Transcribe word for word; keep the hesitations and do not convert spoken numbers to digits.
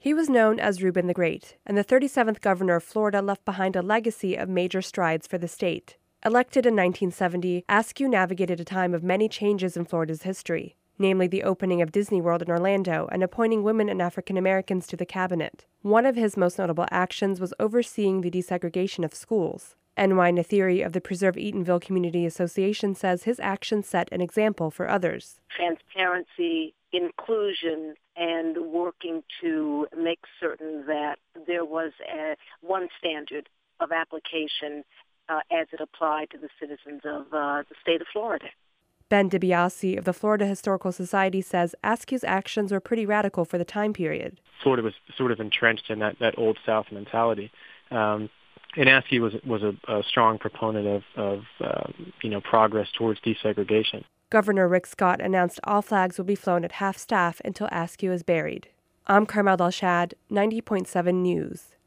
He was known as Reuben the Great, and the thirty-seventh governor of Florida left behind a legacy of major strides for the state. Elected in nineteen seventy, Askew navigated a time of many changes in Florida's history, namely the opening of Disney World in Orlando and appointing women and African Americans to the cabinet. One of his most notable actions was overseeing the desegregation of schools. N Y Nathiri of the Preserve Eatonville Community Association says his actions set an example for others. Transparency, inclusion, and working to make certain that there was a, one standard of application uh, as it applied to the citizens of uh, the state of Florida. Ben DiBiase of the Florida Historical Society says Askew's actions were pretty radical for the time period. Florida was sort of entrenched in that, that old South mentality. Um, and Askew was was a, a strong proponent of, of um, you know, progress towards desegregation. Governor Rick Scott announced all flags will be flown at half-staff until Askew is buried. I'm Carmel Delshad, ninety point seven News.